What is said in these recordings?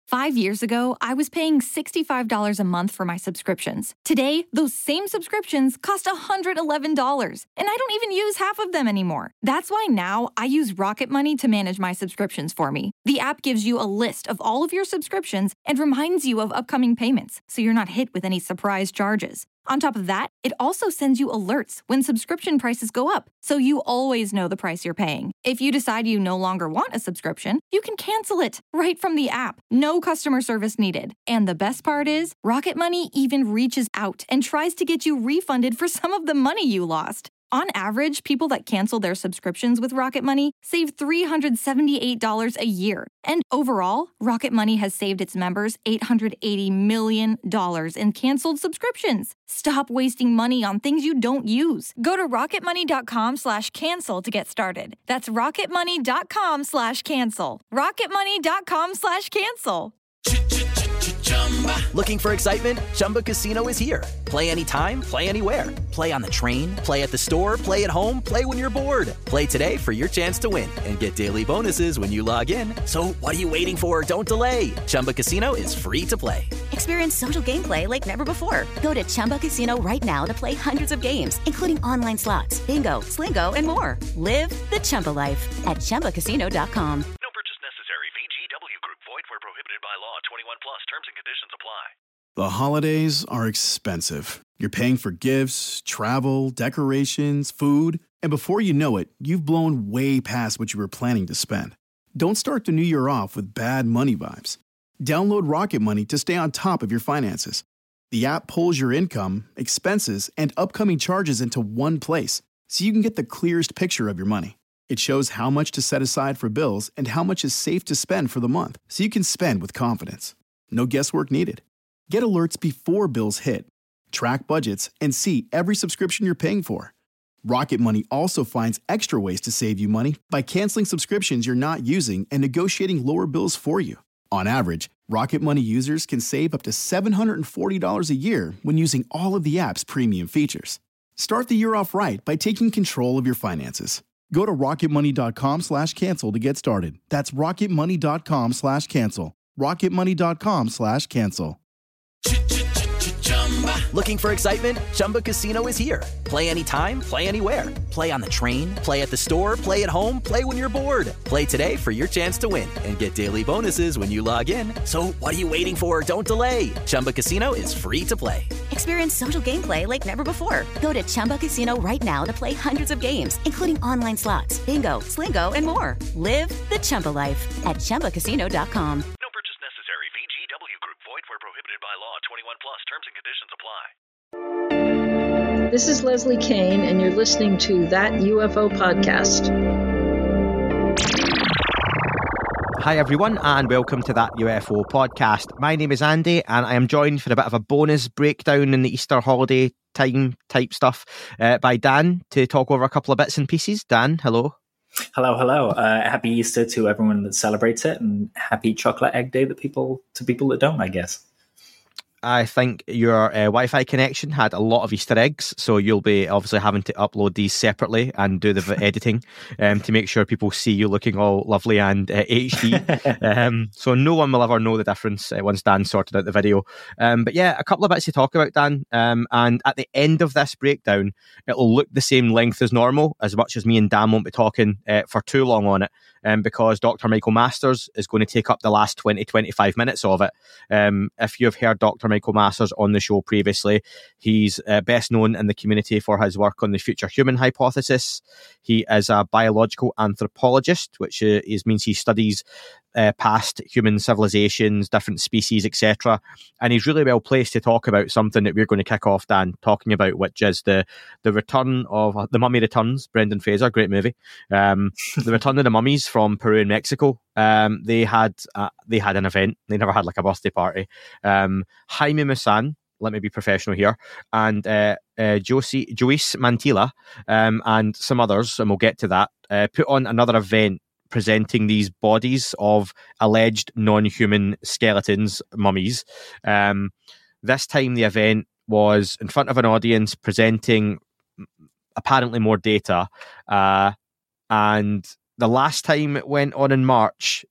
5 years ago, I was paying $65 a month for my subscriptions. Today, those same subscriptions cost $111, and I don't even use half of them anymore. That's why now I use Rocket Money to manage my subscriptions for me. The app gives you a list of all of your subscriptions and reminds you of upcoming payments, so you're not hit with any surprise charges. On top of that, it also sends you alerts when subscription prices go up, so you always know the price you're paying. If you decide you no longer want a subscription, you can cancel it right from the app. No customer service needed. And the best part is, Rocket Money even reaches out and tries to get you refunded for some of the money you lost. On average, people that cancel their subscriptions with Rocket Money save $378 a year. And overall, Rocket Money has saved its members $880 million in canceled subscriptions. Stop wasting money on things you don't use. Go to rocketmoney.com/cancel to get started. That's rocketmoney.com/cancel. rocketmoney.com/cancel. Looking for excitement? Chumba Casino is here. Play anytime, play anywhere. Play on the train, play at the store, play at home, play when you're bored. Play today for your chance to win and get daily bonuses when you log in. So what are you waiting for? Don't delay. Chumba Casino is free to play. Experience social gameplay like never before. Go to Chumba Casino right now to play hundreds of games, including online slots, bingo, Slingo, and more. Live the Chumba life at ChumbaCasino.com. No purchase necessary. VGW Group. Void where prohibited by law. 21 plus. Terms and conditions apply. The holidays are expensive. You're paying for gifts, travel, decorations, food, and before you know it, you've blown way past what you were planning to spend. Don't start the new year off with bad money vibes. Download Rocket Money to stay on top of your finances. The app pulls your income, expenses, and upcoming charges into one place, so you can get the clearest picture of your money. It shows how much to set aside for bills and how much is safe to spend for the month, so you can spend with confidence. No guesswork needed. Get alerts before bills hit, track budgets, and see every subscription you're paying for. Rocket Money also finds extra ways to save you money by canceling subscriptions you're not using and negotiating lower bills for you. On average, Rocket Money users can save up to $740 a year when using all of the app's premium features. Start the year off right by taking control of your finances. Go to rocketmoney.com/cancel to get started. That's rocketmoney.com/cancel. rocketmoney.com/cancel. Looking for excitement? Chumba Casino is here. Play anytime, play anywhere. Play on the train, play at the store, play at home, play when you're bored. Play today for your chance to win and get daily bonuses when you log in. So what are you waiting for? Don't delay. Chumba Casino is free to play. Experience social gameplay like never before. Go to Chumba Casino right now to play hundreds of games, including online slots, bingo, Slingo, and more. Live the Chumba life at ChumbaCasino.com. No purchase necessary. VGW Group. Void where prohibited by law. 21 plus. Terms and conditions apply. This is Leslie Kane, and you're listening to That UFO Podcast. Hi everyone, and welcome to That UFO Podcast. My name is Andy, and I am joined for a bit of a bonus breakdown in the Easter holiday time type stuff by Dan to talk over a couple of bits and pieces. Dan, hello. Hello. Happy Easter to everyone that celebrates it, and happy Chocolate Egg Day to people that don't, I guess. I think your Wi-Fi connection had a lot of Easter eggs, so you'll be obviously having to upload these separately and do the editing to make sure people see you looking all lovely and HD. So no one will ever know the difference once Dan sorted out the video. But yeah, a couple of bits to talk about, Dan. And at the end of this breakdown, it'll look the same length as normal, as much as me and Dan won't be talking for too long on it. Because Dr. Michael Masters is going to take up the last 20-25 minutes of it. If you've heard Dr. Michael Masters on the show previously, he's best known in the community for his work on the future human hypothesis. He is a biological anthropologist, which means he studies past human civilizations, different species, etc. And he's really well placed to talk about something that we're going to kick off, Dan, talking about, which is the return of The Mummy Returns. Brendan Fraser, great movie. The return of the mummies from Peru and Mexico. They had an event. They never had like a birthday party. Jaime Maussan, let me be professional here, and Joyce Mantilla, and some others, and we'll get to that, put on another event presenting these bodies of alleged non-human skeletons, mummies. This time the event was in front of an audience presenting apparently more data. And the last time it went on in March, it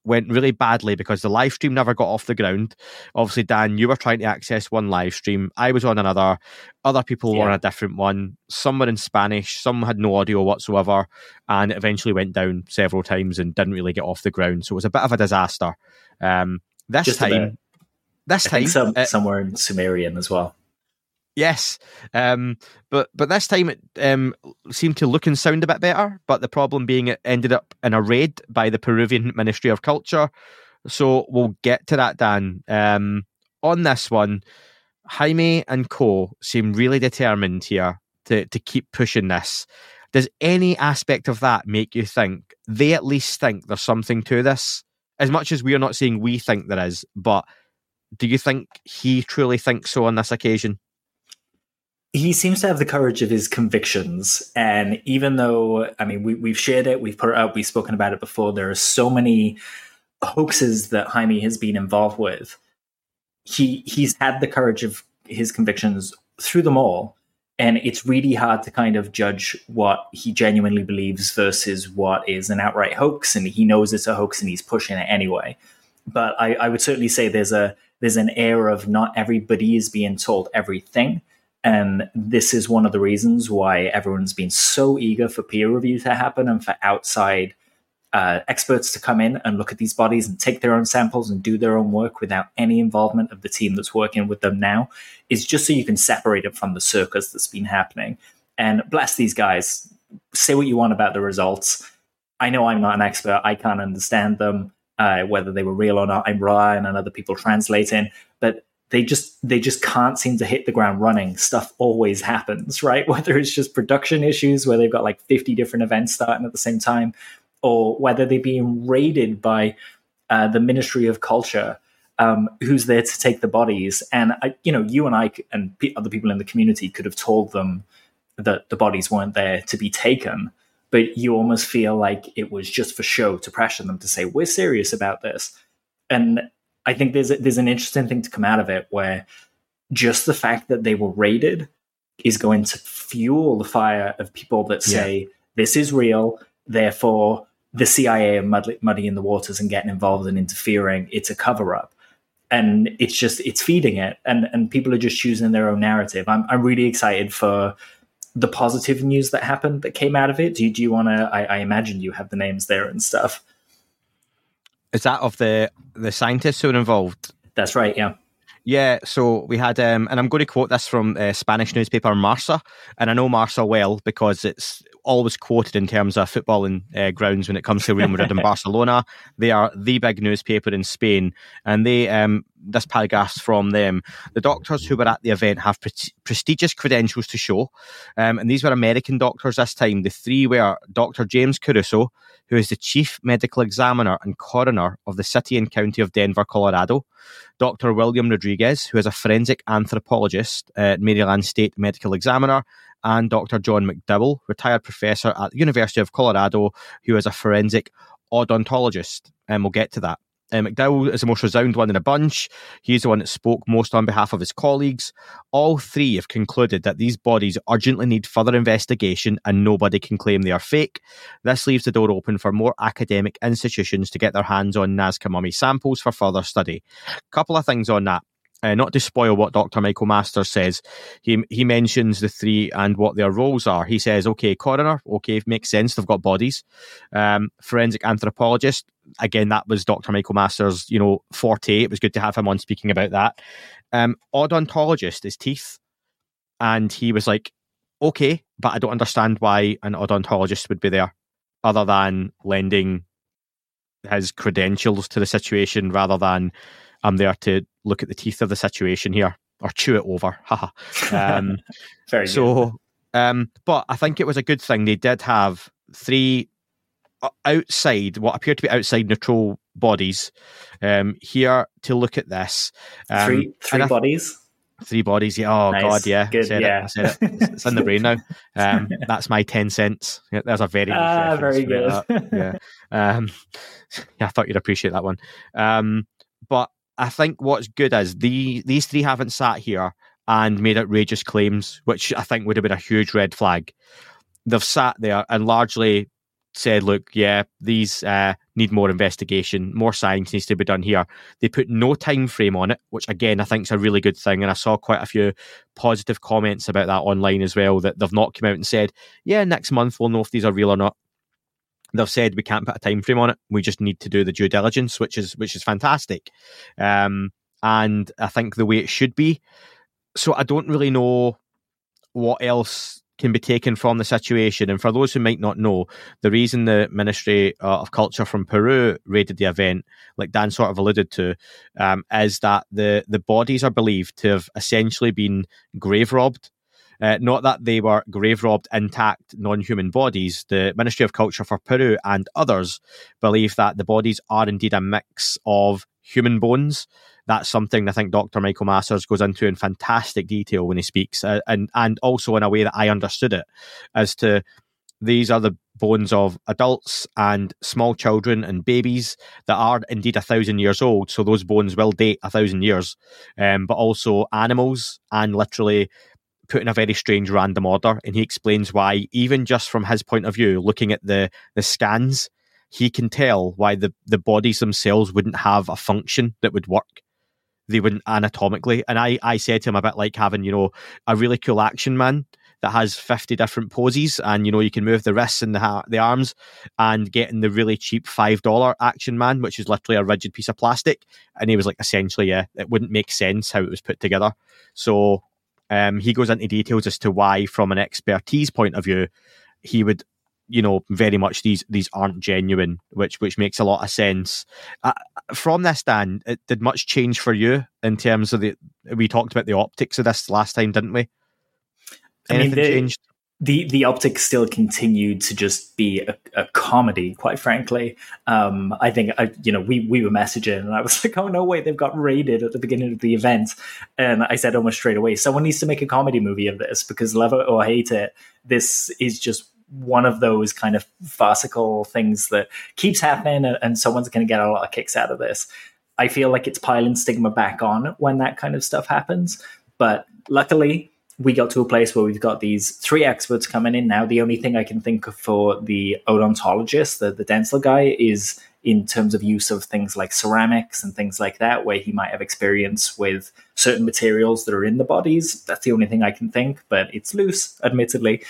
went really badly because the live stream never got off the ground. Obviously, Dan, you were trying to access one live stream. I was on another. Other people were on a different one. Some were in Spanish. Some had no audio whatsoever. And it eventually went down several times and didn't really get off the ground. So it was a bit of a disaster. This time, somewhere in Sumerian as well. Yes, but this time it seemed to look and sound a bit better. But the problem being it ended up in a raid by the Peruvian Ministry of Culture. So we'll get to that, Dan. On this one, Jaime and co seem really determined here to keep pushing this. Does any aspect of that make you think they at least think there's something to this? As much as we are not saying we think there is, but do you think he truly thinks so on this occasion? He seems to have the courage of his convictions. And even though, I mean, we've shared it, we've put it out, we've spoken about it before, there are so many hoaxes that Jaime has been involved with. He's had the courage of his convictions through them all. And it's really hard to kind of judge what he genuinely believes versus what is an outright hoax. And he knows it's a hoax and he's pushing it anyway. But I would certainly say there's an air of not everybody is being told everything. And this is one of the reasons why everyone's been so eager for peer review to happen and for outside experts to come in and look at these bodies and take their own samples and do their own work without any involvement of the team that's working with them now, is just so you can separate it from the circus that's been happening. And bless these guys. Say what you want about the results. I know I'm not an expert. I can't understand them, whether they were real or not. I'm relying on other people translating, but they just can't seem to hit the ground running. Stuff always happens, right? Whether it's just production issues where they've got like 50 different events starting at the same time, or whether they're being raided by the Ministry of Culture, who's there to take the bodies. And, you and I and other people in the community could have told them that the bodies weren't there to be taken, but you almost feel like it was just for show to pressure them to say, we're serious about this. And I think there's an interesting thing to come out of it where just the fact that they were raided is going to fuel the fire of people that say, this is real, therefore the CIA are muddying the waters and getting involved and interfering. It's a cover-up. And it's feeding it. And people are just choosing their own narrative. I'm really excited for the positive news that happened, that came out of it. Do you want to, I imagine you have the names there and stuff. Is that of the scientists who are involved? That's right, yeah. Yeah, so we had, and I'm going to quote this from Spanish newspaper Marca, and I know Marca well because it's always quoted in terms of footballing grounds when it comes to Real Madrid and Barcelona. They are the big newspaper in Spain, and they this paragraph's from them. The doctors who were at the event have prestigious credentials to show, and these were American doctors this time. The three were Dr. James Caruso, who is the chief medical examiner and coroner of the city and county of Denver, Colorado, Dr. William Rodriguez, who is a forensic anthropologist at Maryland State Medical Examiner, and Dr. John McDowell, retired professor at the University of Colorado, who is a forensic odontologist. And we'll get to that. McDowell is the most renowned one in the bunch. He's the one that spoke most on behalf of his colleagues. All three have concluded that these bodies urgently need further investigation and nobody can claim they are fake. This leaves the door open for more academic institutions to get their hands on Nazca mummy samples for further study. A couple of things on that. Not to spoil what Dr. Michael Masters says, he mentions the three and what their roles are. He says, okay, coroner, okay, makes sense, they've got bodies. Forensic anthropologist, again, that was Dr. Michael Masters, forte. It was good to have him on speaking about that. Odontologist is teeth. And he was like, okay, but I don't understand why an odontologist would be there other than lending his credentials to the situation rather than I'm there to look at the teeth of the situation here or chew it over. Very so, but I think it was a good thing. They did have three outside, what appeared to be outside neutral bodies here to look at this. Three bodies? Three bodies, yeah. Oh, nice. God, yeah. Good, I said it. It's in the brain now. That's my 10 cents. Yeah, there's a very very good. Yeah. I thought you'd appreciate that one. But I think what's good is these three haven't sat here and made outrageous claims, which I think would have been a huge red flag. They've sat there and largely said, look, yeah, these need more investigation, more science needs to be done here. They put no time frame on it, which again I think is a really good thing, and I saw quite a few positive comments about that online as well, that they've not come out and said, yeah, next month we'll know if these are real or not. They've said we can't put a time frame on it, we just need to do the due diligence, which is fantastic, and I think the way it should be. So I don't really know what else can be taken from the situation. And for those who might not know, the reason the Ministry of Culture from Peru raided the event, like Dan sort of alluded to, is that the bodies are believed to have essentially been grave robbed. Not that they were grave robbed intact non-human bodies. The Ministry of Culture for Peru and others believe that the bodies are indeed a mix of human bones. That's something I think Dr. Michael Masters goes into in fantastic detail when he speaks, and also in a way that I understood it, as to these are the bones of adults and small children and babies that are indeed 1,000 years old. So those bones will date 1,000 years, but also animals, and literally put in a very strange random order. And he explains why, even just from his point of view, looking at the scans, he can tell why the bodies themselves wouldn't have a function that would work. They wouldn't anatomically. And I said to him, a bit like having, a really cool action man that has 50 different poses, and, you can move the wrists and the arms, and getting the really cheap $5 action man, which is literally a rigid piece of plastic. And he was like, essentially, yeah, it wouldn't make sense how it was put together. So he goes into details as to why, from an expertise point of view, he would, very much these aren't genuine, which makes a lot of sense. From this, Dan, did much change for you in terms of we talked about the optics of this last time, didn't we? Anything changed? The optics still continued to just be a comedy, quite frankly. I think, we were messaging, and I was like, oh, no, wait, they've got raided at the beginning of the event. And I said almost straight away, someone needs to make a comedy movie of this, because love it or hate it, this is just one of those kind of farcical things that keeps happening, and someone's going to get a lot of kicks out of this. I feel like it's piling stigma back on when that kind of stuff happens. But luckily, we got to a place where we've got these 3 experts coming in now. The only thing I can think of for the odontologist, the dental guy, is in terms of use of things like ceramics and things like that, where he might have experience with certain materials that are in the bodies. That's the only thing I can think, but it's loose, admittedly.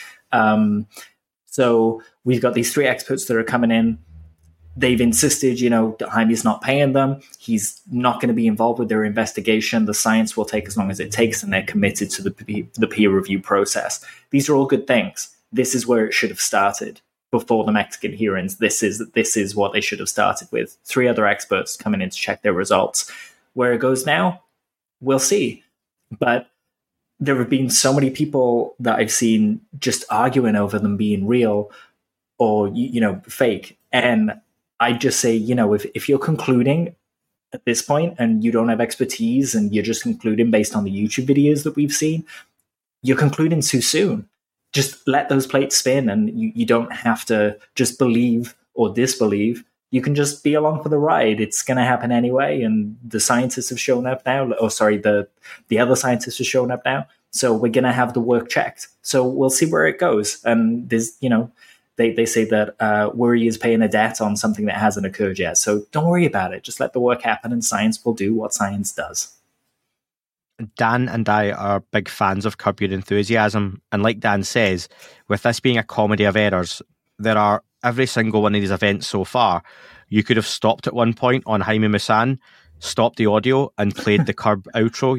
So we've got these 3 experts that are coming in. They've insisted, that Jaime's not paying them. He's not going to be involved with their investigation. The science will take as long as it takes, and they're committed to the peer review process. These are all good things. This is where it should have started before the Mexican hearings. This is what they should have started with. 3 other experts coming in to check their results. Where it goes now, we'll see. But there have been so many people that I've seen just arguing over them being real or, fake. And I just say, if you're concluding at this point and you don't have expertise and you're just concluding based on the YouTube videos that we've seen, you're concluding too soon. Just let those plates spin, and you don't have to just believe or disbelieve. You can just be along for the ride. It's going to happen anyway. And the scientists have shown up now. The other scientists have shown up now. So we're going to have the work checked. So we'll see where it goes. And there's, they say that worry is paying a debt on something that hasn't occurred yet. So don't worry about it. Just let the work happen, and science will do what science does. Dan and I are big fans of Curb Your Enthusiasm. And like Dan says, with this being a comedy of errors, there are every single one of these events so far. You could have stopped at one point on Jaime Maussan, stopped the audio and played the Curb outro,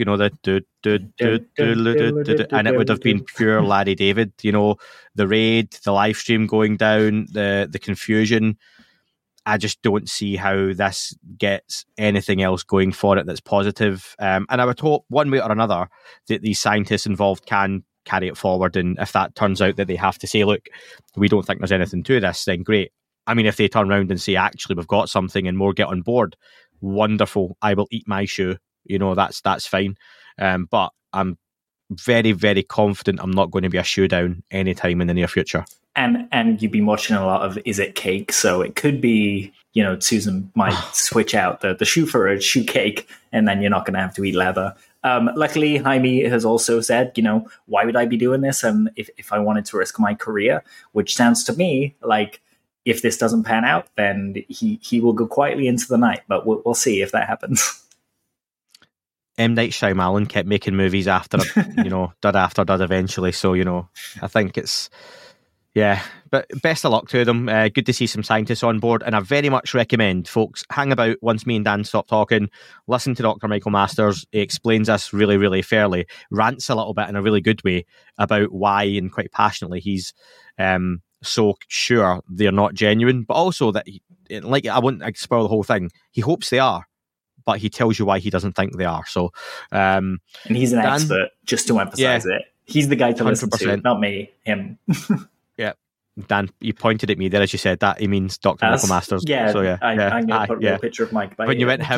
and it would have been pure Larry David, the raid, the live stream going down, the confusion. I just don't see how this gets anything else going for it that's positive. And I would hope one way or another that these scientists involved can carry it forward. And if that turns out that they have to say, look, we don't think there's anything to this, then great. I mean, if they turn around and say, actually, we've got something and more get on board, wonderful. I will eat my shoe. That's fine. But I'm very, very confident I'm not going to be a shoe down anytime in the near future. And you've been watching a lot of Is It Cake? So it could be, Susan might switch out the shoe for a shoe cake, and then you're not going to have to eat leather. Luckily, Jaime has also said, why would I be doing this? If I wanted to risk my career, which sounds to me like if this doesn't pan out, then he will go quietly into the night. But we'll see if that happens. M. Night Shyamalan kept making movies after, dud after dud eventually. So, I think it's, but best of luck to them. Good to see some scientists on board. And I very much recommend folks hang about once me and Dan stop talking, listen to Dr. Michael Masters. He explains this really, really fairly, rants a little bit in a really good way about why, and quite passionately, he's so sure they're not genuine, but also that, I wouldn't spoil the whole thing, he hopes they are, but he tells you why he doesn't think they are. So, and he's an expert, just to emphasize it. He's the guy to 100%. Listen to, not me, him. Yeah. Dan, you pointed at me there as you said that. He means Dr. Michael Masters. Yeah, so, I'm going to put a real picture of Mike. When you went him,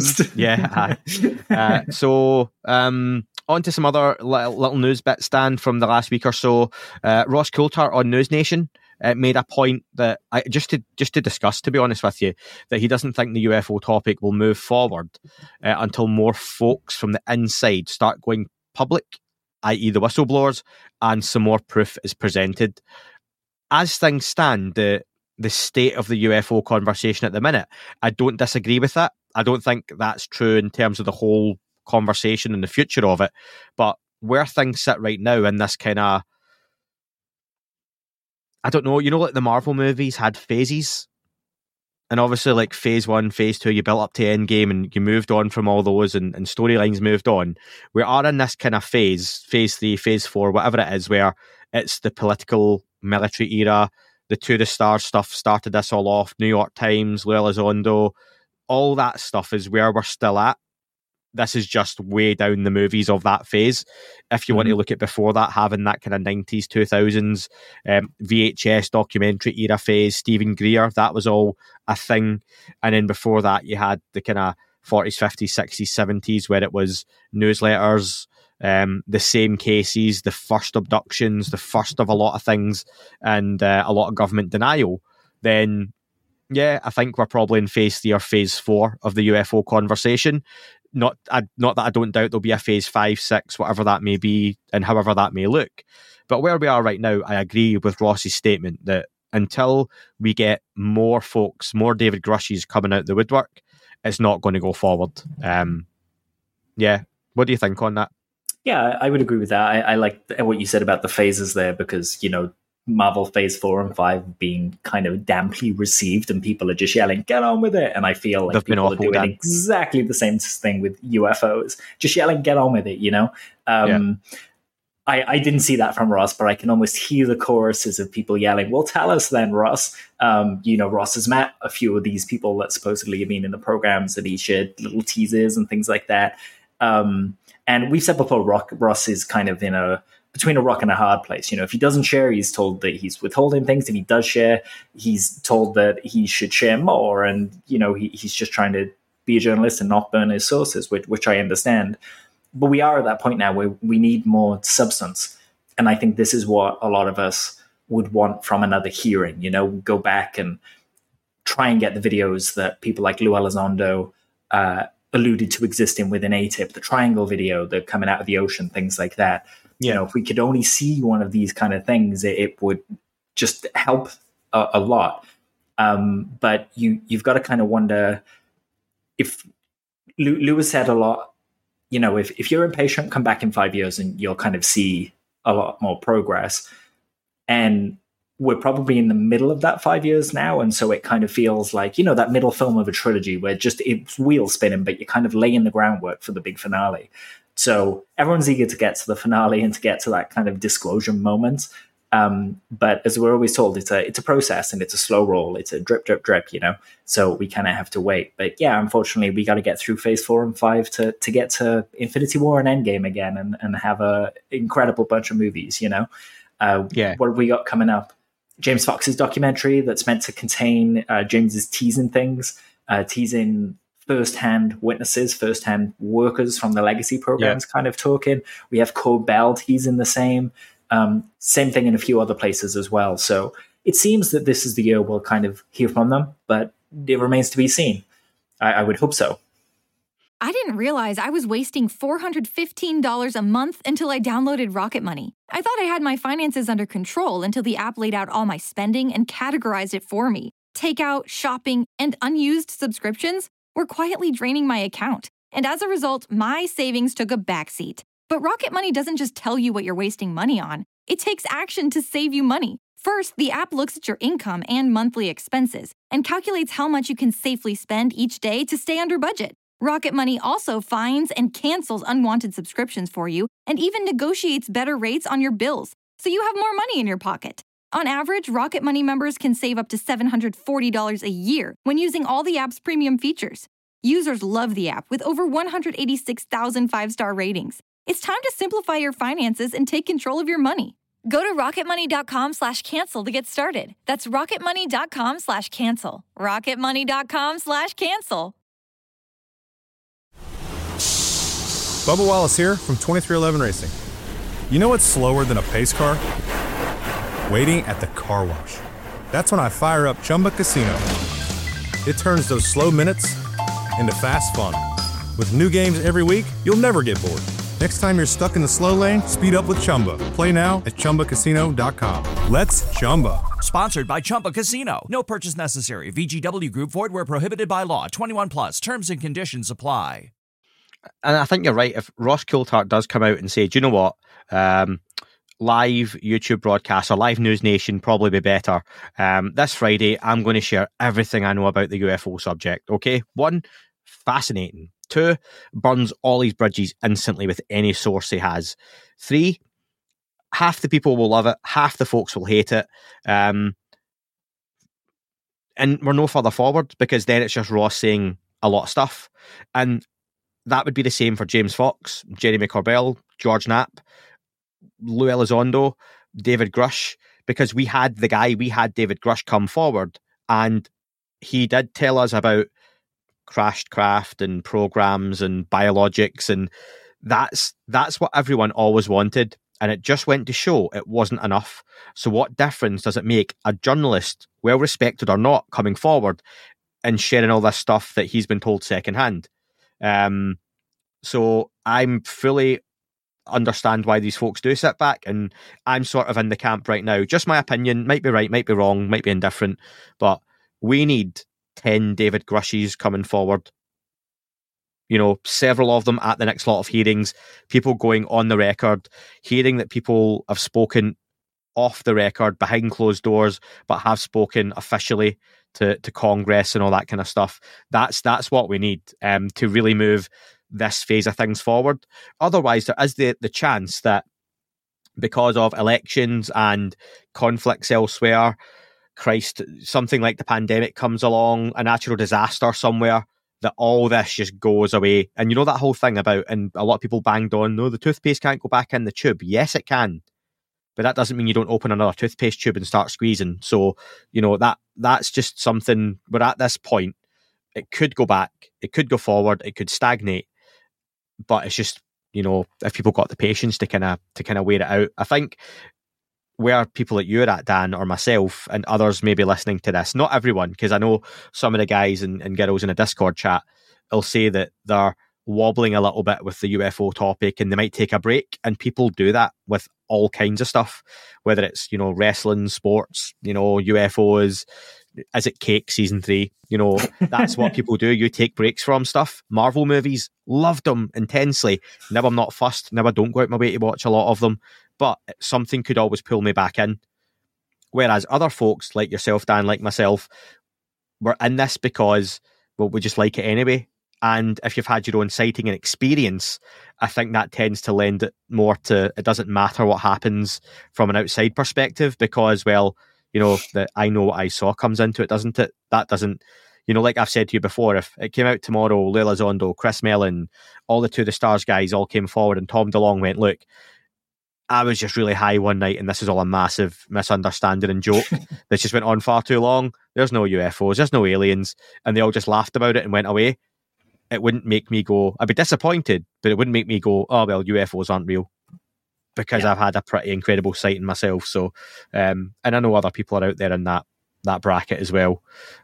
So, on to some other little news bits, Dan, from the last week or so. Ross Coulter on News Nation made a point that just to discuss, to be honest with you, that he doesn't think the UFO topic will move forward until more folks from the inside start going public, i.e. the whistleblowers, and some more proof is presented. As things stand, the state of the UFO conversation at the minute, I don't disagree with that. I don't think that's true in terms of the whole conversation and the future of it. But where things sit right now in this kind of, I don't know, like the Marvel movies had phases. And obviously, like phase 1, phase 2, you built up to Endgame and you moved on from all those and storylines moved on. We are in this kind of phase 3, phase 4, whatever it is, where it's the political military era. The To the Stars stuff started this all off. New York Times, Lue Elizondo, all that stuff is where we're still at. This is just way down the movies of that phase. If you want to look at before that, having that kind of 90s, 2000s VHS documentary era phase, Stephen Greer, that was all a thing. And then before that, you had the kind of 40s, 50s, 60s, 70s, where it was newsletters, the same cases, the first abductions, the first of a lot of things, and a lot of government denial. Then, I think we're probably in phase 3 or phase 4 of the UFO conversation. Not that I don't doubt there'll be a phase 5, 6, whatever that may be, and however that may look. But where we are right now, I agree with Ross's statement that until we get more folks, more David Grushes coming out the woodwork, it's not going to go forward. What do you think on that? Yeah, I would agree with that. I like what you said about the phases there, because, Marvel phase 4 and 5 being kind of damply received and people are just yelling, get on with it. And I feel like people are doing exactly the same thing with UFOs, just yelling, get on with it, I didn't see that from Ross, but I can almost hear the choruses of people yelling, well, tell us then, Ross. Ross has met a few of these people that supposedly have been in the programs, and he shared little teasers and things like that. And we've said before, Ross is kind of between a rock and a hard place. If he doesn't share, he's told that he's withholding things. If he does share, he's told that he should share more. And, he's just trying to be a journalist and not burn his sources, which I understand. But we are at that point now where we need more substance. And I think this is what a lot of us would want from another hearing, go back and try and get the videos that people like Lue Elizondo alluded to existing within ATIP, the triangle video, the coming out of the ocean, things like that. If we could only see one of these kind of things, it would just help a lot. But you've got to kind of wonder if Lewis said a lot, if you're impatient, come back in 5 years and you'll kind of see a lot more progress. And we're probably in the middle of that 5 years now. And so it kind of feels like, that middle film of a trilogy where just it's wheel spinning, but you're kind of laying the groundwork for the big finale. So everyone's eager to get to the finale and to get to that kind of disclosure moment. But as we're always told, it's a process and it's a slow roll. It's a drip, drip, drip, so we kind of have to wait. But unfortunately, we got to get through phase 4 and 5 to get to Infinity War and Endgame again and have a incredible bunch of movies, What have we got coming up? James Fox's documentary that's meant to contain James's teasing things, teasing first-hand witnesses, first-hand workers from the legacy programs kind of talking. We have Cord Bell teasing the same thing in a few other places as well. So it seems that this is the year we'll kind of hear from them, but it remains to be seen. I would hope so. I didn't realize I was wasting $415 a month until I downloaded Rocket Money. I thought I had my finances under control until the app laid out all my spending and categorized it for me. takeout, shopping, and unused subscriptions were quietly draining my account. And as a result, my savings took a backseat. But Rocket Money doesn't just tell you what you're wasting money on. It takes action to save you money. First, the app looks at your income and monthly expenses and calculates how much you can safely spend each day to stay under budget. Rocket Money also finds and cancels unwanted subscriptions for you and even negotiates better rates on your bills, so you have more money in your pocket. On average, Rocket Money members can save up to $740 a year when using all the app's premium features. Users love the app with over 186,000 five-star ratings. It's time to simplify your finances and take control of your money. Go to rocketmoney.com/cancel to get started. That's rocketmoney.com/cancel. rocketmoney.com/cancel. Bubba Wallace here from 2311 Racing. You know what's slower than a pace car? Waiting at the car wash. That's when I fire up Chumba Casino. It turns those slow minutes into fast fun. With new games every week, you'll never get bored. Next time you're stuck in the slow lane, speed up with Chumba. Play now at ChumbaCasino.com. Let's Chumba. Sponsored by Chumba Casino. No purchase necessary. VGW Group. Void where prohibited by law. 21 plus. Terms and conditions apply. And I think you're right. If Ross Coulthart does come out and say, do you know what? Live YouTube broadcast or live News Nation probably be better. This Friday, I'm going to share everything I know about the UFO subject. Okay? 1, fascinating. 2, burns all his bridges instantly with any source he has. 3, half the people will love it, half the folks will hate it. And we're no further forward because then it's just Ross saying a lot of stuff. And that would be the same for James Fox, Jeremy Corbell, George Knapp, Lou Elizondo, David Grush, because we had David Grush come forward and he did tell us about crashed craft and programs and biologics, and that's what everyone always wanted, and it just went to show it wasn't enough. So what difference does it make a journalist, well respected or not, coming forward and sharing all this stuff that he's been told secondhand? So I'm fully understand why these folks do sit back, and I'm sort of in the camp right now. Just my opinion, might be right, might be wrong, might be indifferent, but we need 10 David Grushes coming forward. You know, several of them at the next lot of hearings, people going on the record, hearing that people have spoken off the record, behind closed doors, but have spoken officially to Congress and all that kind of stuff. That's what we need to really move this phase of things forward. Otherwise, there is the chance that because of elections and conflicts elsewhere, Christ, something like the pandemic comes along, a natural disaster somewhere, that all this just goes away. And you know that whole thing about, and a lot of people banged on, no, the toothpaste can't go back in the tube. Yes, it can. But that doesn't mean you don't open another toothpaste tube and start squeezing. So, you know, that's just something, we're at this point. It could go back, it could go forward, it could stagnate. But it's just, you know, if people got the patience to kind of wear it out. I think where people like you are at, Dan, or myself, and others maybe listening to this, not everyone, because I know some of the guys and girls in a Discord chat will say that they're wobbling a little bit with the UFO topic and they might take a break, and people do that with all kinds of stuff, whether it's, you know, wrestling, sports, you know, UFOs. Is it Cake season 3? You know, that's what people do. You take breaks from stuff. Marvel movies, loved them intensely. Never not fussed. Never don't go out my way to watch a lot of them. But something could always pull me back in. Whereas other folks like yourself, Dan, like myself, we're in this because, well, we just like it anyway. And if you've had your own sighting and experience, I think that tends to lend it more to, it doesn't matter what happens from an outside perspective because, well, you know, that I know what I saw comes into it, doesn't it? That doesn't, you know, like I've said to you before, if it came out tomorrow, Lou Elizondo, Chris Mellon, all the To The Stars guys all came forward and Tom DeLonge went, look, I was just really high one night and this is all a massive misunderstanding and joke that just went on far too long. There's no UFOs, there's no aliens, and they all just laughed about it and went away. It wouldn't make me go, I'd be disappointed, but it wouldn't make me go, oh, well, UFOs aren't real. Because I've had a pretty incredible sighting myself. So, and I know other people are out there in that bracket as well.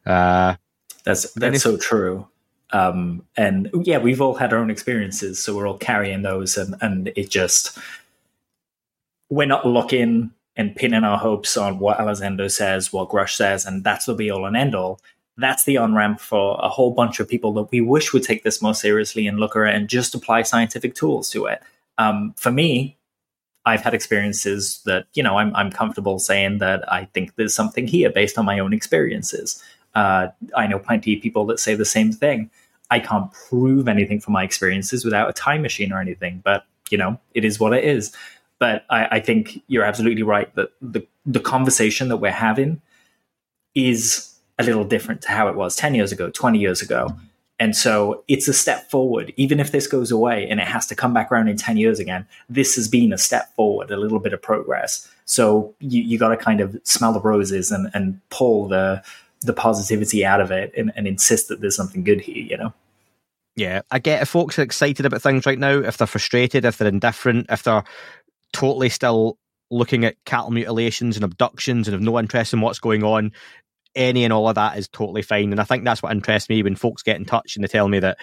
That's so true. And yeah, we've all had our own experiences, so we're all carrying those, and it just, we're not looking and pinning our hopes on what Elizondo says, what Grush says, and that's the be all and end all, that's the on-ramp for a whole bunch of people that we wish would take this more seriously and look at it and just apply scientific tools to it. For me, I've had experiences that, I'm comfortable saying that I think there's something here based on my own experiences. I know plenty of people that say the same thing. I can't prove anything from my experiences without a time machine or anything, but, it is what it is. But I think you're absolutely right that the conversation that we're having is a little different to how it was 10 years ago, 20 years ago. And so it's a step forward. Even if this goes away and it has to come back around in 10 years again, this has been a step forward, a little bit of progress. So you got to kind of smell the roses and pull the positivity out of it and insist that there's something good here, Yeah, I get if folks are excited about things right now, if they're frustrated, if they're indifferent, if they're totally still looking at cattle mutilations and abductions and have no interest in what's going on. Any and all of that is totally fine. And I think that's what interests me when folks get in touch and they tell me that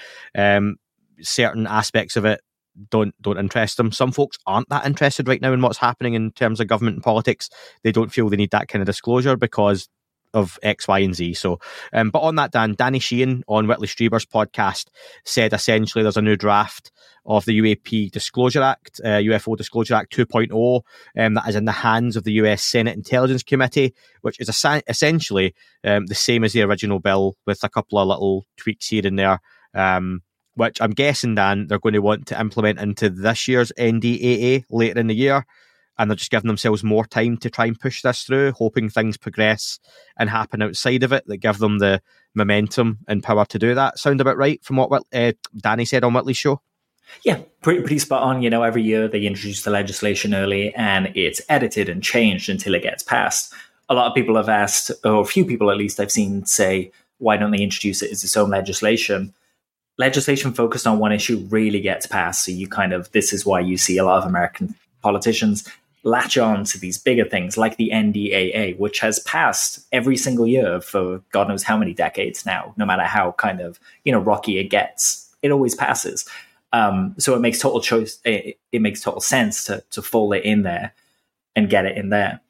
certain aspects of it don't interest them. Some folks aren't that interested right now in what's happening in terms of government and politics. They don't feel they need that kind of disclosure because of X, Y, and Z. So, but on that, Danny Sheehan on Whitley Strieber's podcast said essentially there's a new draft of the UAP Disclosure Act, UFO Disclosure Act 2.0, that is in the hands of the US Senate Intelligence Committee, which is essentially the same as the original bill with a couple of little tweaks here and there, which I'm guessing, Dan, they're going to want to implement into this year's NDAA later in the year. And they're just giving themselves more time to try and push this through, hoping things progress and happen outside of it that give them the momentum and power to do that. Sound about right from what Danny said on Whitley's show? Yeah, pretty spot on. Every year they introduce the legislation early and it's edited and changed until it gets passed. A lot of people have asked, or a few people at least I've seen say, why don't they introduce it as its own legislation? Legislation focused on one issue really gets passed. So this is why you see a lot of American politicians latch on to these bigger things like the NDAA, which has passed every single year for God knows how many decades now, no matter how rocky it gets, it always passes. So it makes total choice. It makes total sense to fold it in there and get it in there.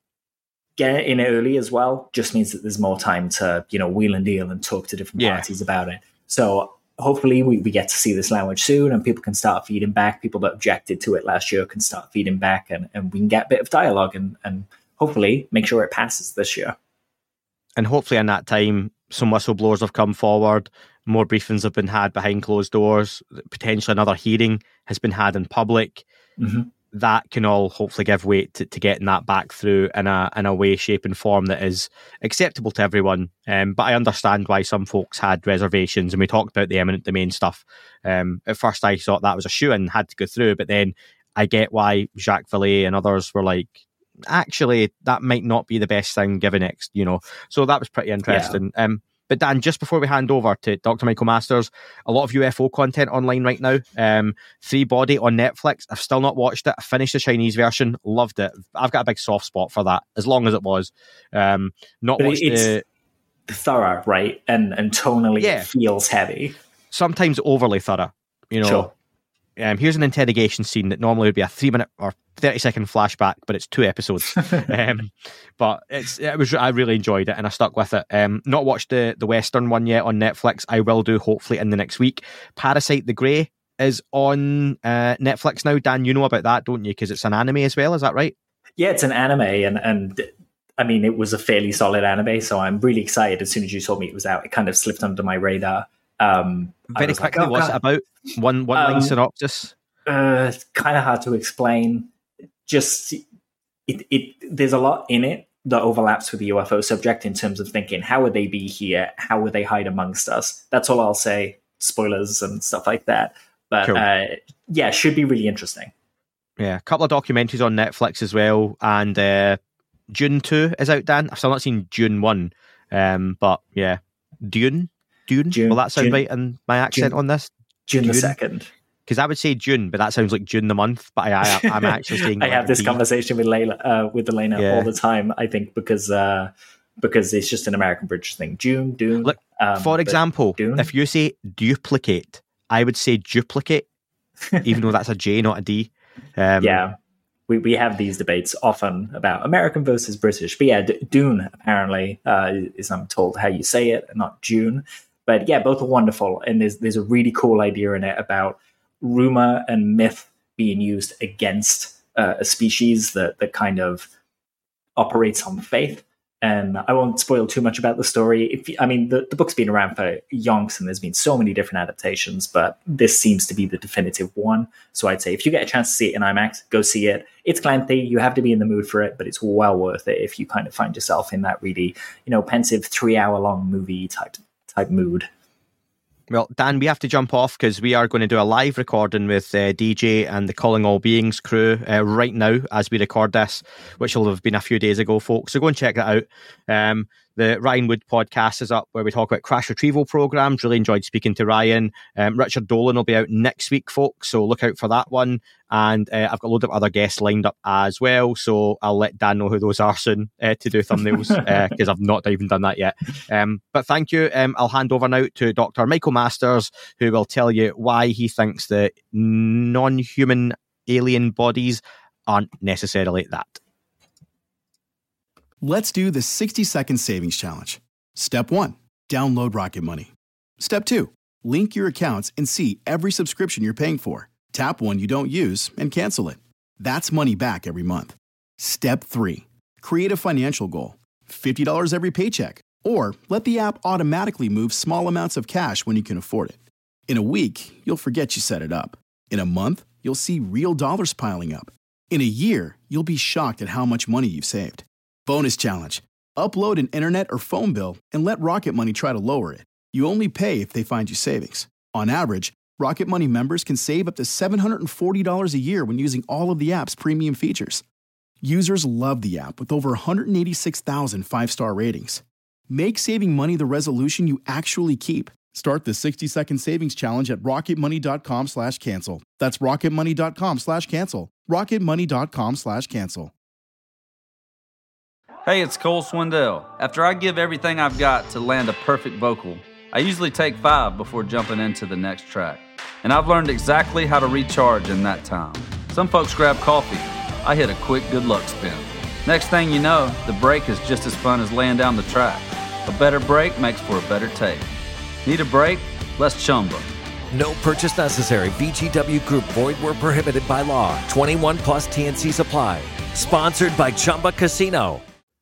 Get it in early as well just means that there's more time to, wheel and deal and talk to different parties about it. So hopefully we get to see this language soon and people can start feeding back. People that objected to it last year can start feeding back and we can get a bit of dialogue and hopefully make sure it passes this year. And hopefully in that time, some whistleblowers have come forward, more briefings have been had behind closed doors, potentially another hearing has been had in public. Mm-hmm. That can all hopefully give way to getting that back through in a way, shape and form that is acceptable to everyone. But I understand why some folks had reservations, and we talked about the eminent domain stuff. At first I thought that was a shoo-in, had to go through, but then I get why Jacques Vallée and others were like, actually, that might not be the best thing given X, So that was pretty interesting. Yeah. But Dan, just before we hand over to Dr. Michael Masters, a lot of UFO content online right now. Three Body on Netflix. I've still not watched it. I finished the Chinese version. Loved it. I've got a big soft spot for that, as long as it was. Not watched it's thorough, right? And tonally it feels heavy. Sometimes overly thorough, Sure. Here's an interrogation scene that normally would be a 3-minute or 30-second flashback, but it's 2 episodes. But I really enjoyed it and I stuck with it. Not watched the Western one yet on Netflix. I will do hopefully in the next week. Parasite the Grey is on Netflix now. Dan, you know about that, don't you? Because it's an anime as well, is that right? Yeah, it's an anime and I mean, it was a fairly solid anime, so I'm really excited. As soon as you told me it was out, it kind of slipped under my radar. Very quickly, what's it about? One line synopsis? It's kind of hard to explain. Just there's a lot in it that overlaps with the UFO subject in terms of thinking, how would they be here? How would they hide amongst us? That's all I'll say. Spoilers and stuff like that. But cool. Should be really interesting. Yeah, a couple of documentaries on Netflix as well. And Dune 2 is out, Dan. I've still not seen Dune 1. But yeah, Dune? Will that sound right in my accent on this? June the 2nd. Because I would say June, but that sounds like June the month. But I'm actually saying I have this conversation with Elena all the time. I think because it's just an American British thing. Dune. Look, for example, Dune? If you say duplicate, I would say duplicate, even though that's a J, not a D. Yeah. we have these debates often about American versus British. But yeah, Dune apparently is, I'm told, how you say it, not June. But yeah, both are wonderful. And there's a really cool idea in it about rumor and myth being used against a species that kind of operates on faith. And I won't spoil too much about the story. The book's been around for yonks, and there's been so many different adaptations, but this seems to be the definitive one. So I'd say if you get a chance to see it in IMAX, go see it. It's lengthy. You have to be in the mood for it, but it's well worth it if you kind of find yourself in that really, pensive 3-hour-long movie type mood. Well, Dan, we have to jump off because we are going to do a live recording with DJ and the Calling All Beings crew right now as we record this, which will have been a few days ago, folks. So go and check that out. The Ryan Wood podcast is up where we talk about crash retrieval programs. Really enjoyed speaking to Ryan. Richard Dolan will be out next week, folks, so look out for that one. And I've got a load of other guests lined up as well, so I'll let Dan know who those are soon to do thumbnails because I've not even done that yet. But thank you. I'll hand over now to Dr. Michael Masters, who will tell you why he thinks that non-human alien bodies aren't necessarily that. Let's do the 60-second savings challenge. Step 1, download Rocket Money. Step 2, link your accounts and see every subscription you're paying for. Tap one you don't use and cancel it. That's money back every month. Step 3, create a financial goal. $50 every paycheck. Or let the app automatically move small amounts of cash when you can afford it. In a week, you'll forget you set it up. In a month, you'll see real dollars piling up. In a year, you'll be shocked at how much money you've saved. Bonus challenge. Upload an internet or phone bill and let Rocket Money try to lower it. You only pay if they find you savings. On average, Rocket Money members can save up to $740 a year when using all of the app's premium features. Users love the app with over 186,000 5-star ratings. Make saving money the resolution you actually keep. Start the 60-second savings challenge at rocketmoney.com/cancel. That's rocketmoney.com/cancel. rocketmoney.com/cancel. Hey, it's Cole Swindell. After I give everything I've got to land a perfect vocal, I usually take 5 before jumping into the next track. And I've learned exactly how to recharge in that time. Some folks grab coffee. I hit a quick good luck spin. Next thing you know, the break is just as fun as laying down the track. A better break makes for a better take. Need a break? Let's Chumba. No purchase necessary. VGW Group. Void where prohibited by law. 21 plus TNCs apply. Sponsored by Chumba Casino.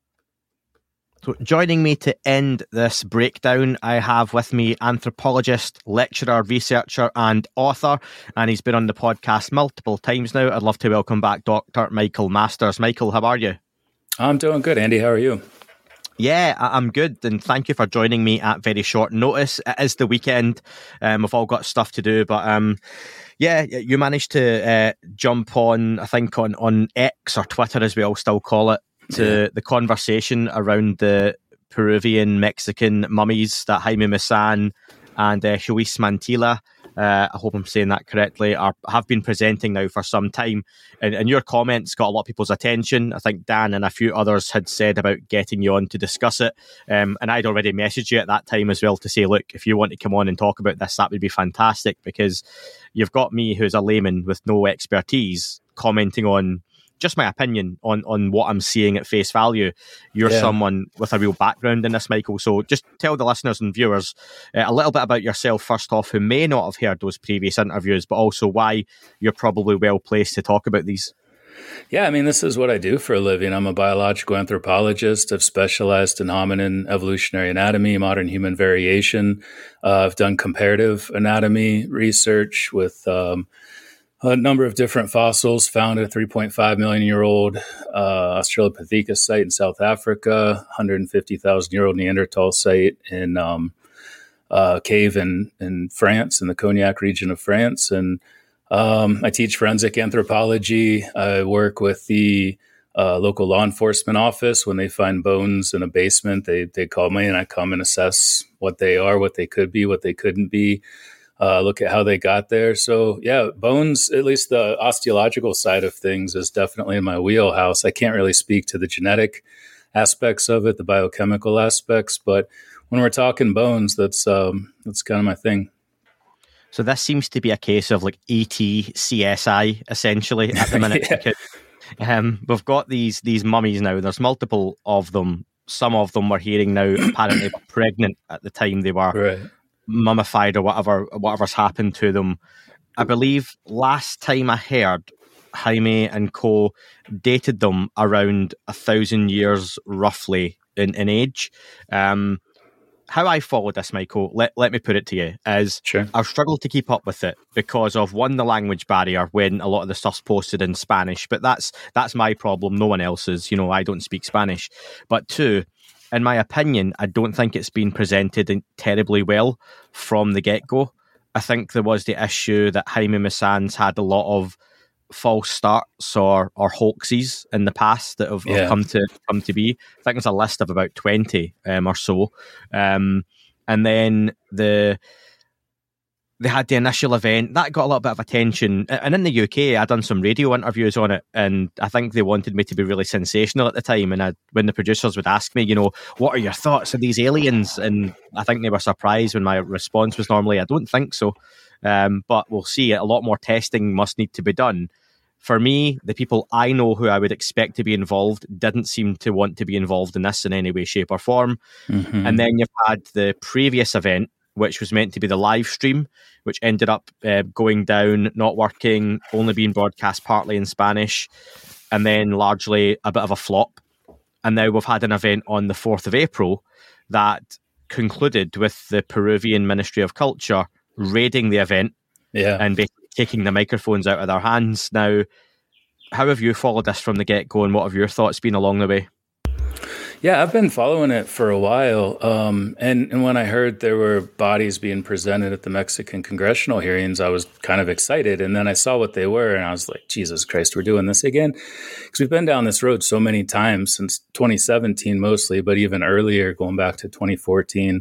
So joining me to end this breakdown, I have with me anthropologist, lecturer, researcher and author, and he's been on the podcast multiple times now. I'd love to welcome back Dr. Michael Masters. Michael, how are you? I'm doing good, Andy. How are you? Yeah, I'm good, and thank you for joining me at very short notice. It is the weekend. We've all got stuff to do, but yeah, you managed to jump on, I think, on X or Twitter, as we all still call it, to the conversation around the Peruvian-Mexican mummies that Jaime Maussan and Luis Mantilla, I hope I'm saying that correctly, have been presenting now for some time. And your comments got a lot of people's attention. I think Dan and a few others had said about getting you on to discuss it. And I'd already messaged you at that time as well to say, look, if you want to come on and talk about this, that would be fantastic, because you've got me, who's a layman with no expertise, commenting on just my opinion on what I'm seeing at face value. You're someone with a real background in this, Michael. So just tell the listeners and viewers a little bit about yourself, first off, who may not have heard those previous interviews, but also why you're probably well placed to talk about these. Yeah, I mean, this is what I do for a living. I'm a biological anthropologist. I've specialized in hominin evolutionary anatomy, modern human variation. I've done comparative anatomy research with a number of different fossils found at a 3.5 million year old Australopithecus site in South Africa, 150,000 year old Neanderthal site in a cave in France, in the Cognac region of France. And I teach forensic anthropology. I work with the local law enforcement office. When they find bones in a basement, they call me and I come and assess what they are, what they could be, what they couldn't be. Look at how they got there. So yeah, bones, at least the osteological side of things, is definitely in my wheelhouse. I can't really speak to the genetic aspects of it, the biochemical aspects, but when we're talking bones, that's kind of my thing. So this seems to be a case of like ET CSI essentially at the minute. we've got these mummies now. There's multiple of them. Some of them we're hearing now apparently were pregnant at the time they were mummified or whatever's happened to them. I believe last time I heard, Jaime and co dated them around 1,000 years roughly in age. How I followed this, Michael, let me put it to you, is I've struggled to keep up with it because of, one, the language barrier when a lot of the stuff's posted in Spanish, but that's my problem, no one else's. I don't speak Spanish. But two, in my opinion, I don't think it's been presented terribly well from the get-go. I think there was the issue that Jaime Maussan's had a lot of false starts or hoaxes in the past that have come to be. I think there's a list of about 20 or so. And then they had the initial event that got a little bit of attention, and in the UK I'd done some radio interviews on it, and I think they wanted me to be really sensational at the time, and when the producers would ask me, what are your thoughts of these aliens, and I think they were surprised when my response was normally I don't think so, but we'll see. A lot more testing must need to be done. For me, the people I know who I would expect to be involved didn't seem to want to be involved in this in any way, shape or form. And then you've had the previous event, which was meant to be the live stream, which ended up going down, not working, only being broadcast partly in Spanish, and then largely a bit of a flop. And now we've had an event on the 4th of April that concluded with the Peruvian Ministry of Culture raiding the event and basically taking the microphones out of their hands. Now, how have you followed this from the get-go, and what have your thoughts been along the way? Yeah, I've been following it for a while. And when I heard there were bodies being presented at the Mexican congressional hearings, I was kind of excited. And then I saw what they were, and I was like, Jesus Christ, we're doing this again? Because we've been down this road so many times since 2017 mostly, but even earlier, going back to 2014,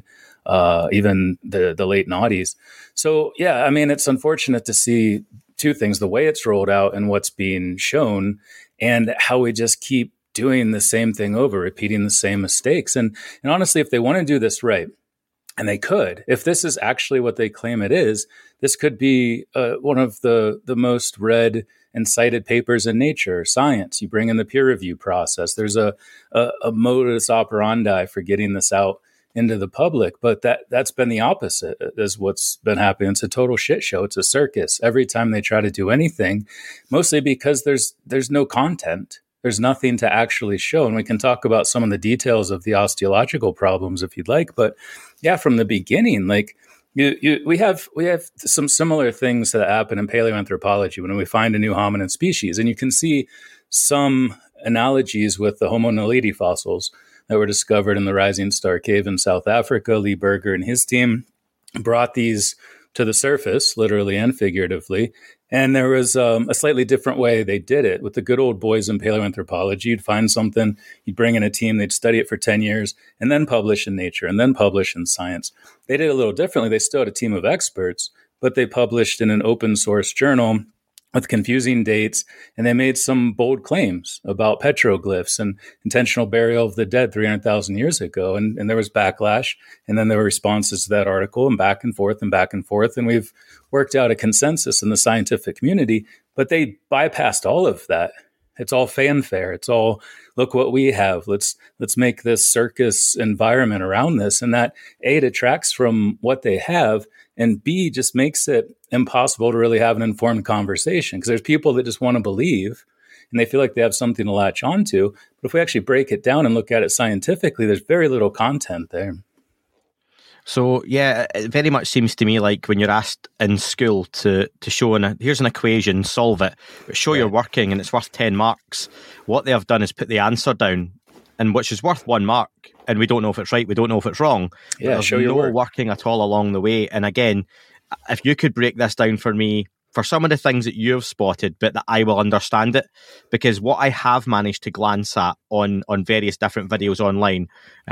even the late noughties. So, yeah, I mean, it's unfortunate to see two things, the way it's rolled out and what's being shown, and how we just keep doing the same thing over, repeating the same mistakes. And honestly, if they want to do this right, and they could, if this is actually what they claim it is, this could be one of the most read and cited papers in Nature, Science. You bring in the peer review process. There's a modus operandi for getting this out into the public, but that's been the opposite is what's been happening. It's a total shit show. It's a circus every time they try to do anything, mostly because there's no content. There's nothing to actually show. And we can talk about some of the details of the osteological problems if you'd like, but yeah, from the beginning, like we have some similar things that happen in paleoanthropology when we find a new hominid species, and you can see some analogies with the Homo naledi fossils that were discovered in the Rising Star Cave in South Africa. Lee Berger and his team brought these to the surface, literally and figuratively. And there was a slightly different way they did it. With the good old boys in paleoanthropology, you'd find something, you'd bring in a team, they'd study it for 10 years, and then publish in Nature, and then publish in Science. They did it a little differently. They still had a team of experts, but they published in an open source journal with confusing dates, and they made some bold claims about petroglyphs and intentional burial of the dead 300,000 years ago. And there was backlash, and then there were responses to that article, and back and forth and back and forth. And we've worked out a consensus in the scientific community, but they bypassed all of that. It's all fanfare. It's all, look what we have. Let's make this circus environment around this. And that, A, detracts from what they have, and B, just makes it impossible to really have an informed conversation, because there's people that just want to believe and they feel like they have something to latch onto. But if we actually break it down and look at it scientifically, there's very little content there. So, yeah, it very much seems to me like when you're asked in school to show, here's an equation, solve it, but show you're working and it's worth 10 marks. What they have done is put the answer down, and which is worth 1 mark. And we don't know if it's right, we don't know if it's wrong. Yeah, show your work. Working at all along the way. And again, if you could break this down for me, for some of the things that you've spotted, but that I will understand it, because what I have managed to glance at on various different videos online,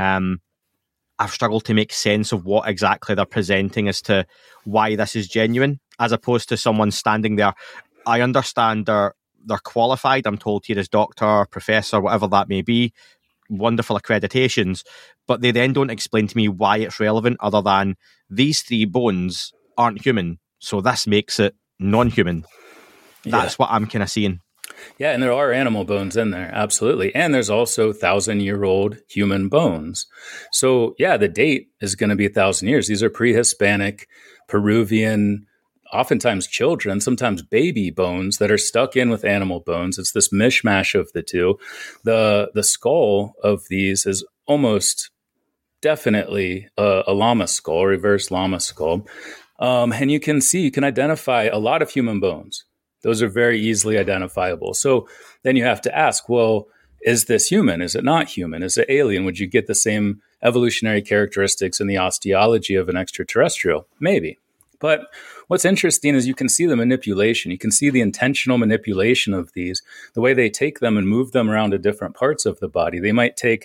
I've struggled to make sense of what exactly they're presenting as to why this is genuine, as opposed to someone standing there. I understand they're qualified. I'm told here as doctor, professor, whatever that may be, wonderful accreditations, but they then don't explain to me why it's relevant other than these 3 bones aren't human, so this makes it non-human. That's what I'm kind of seeing. Yeah, and there are animal bones in there, absolutely. And there's also 1,000-year-old human bones. So, yeah, the date is going to be 1,000 years. These are pre-Hispanic, Peruvian, oftentimes children, sometimes baby bones that are stuck in with animal bones. It's this mishmash of the two. The skull of these is almost definitely a llama skull, reverse llama skull. And you can identify a lot of human bones. Those are very easily identifiable. So then you have to ask, well, is this human? Is it not human? Is it alien? Would you get the same evolutionary characteristics in the osteology of an extraterrestrial? Maybe. But what's interesting is you can see the manipulation. You can see the intentional manipulation of these, the way they take them and move them around to different parts of the body. They might take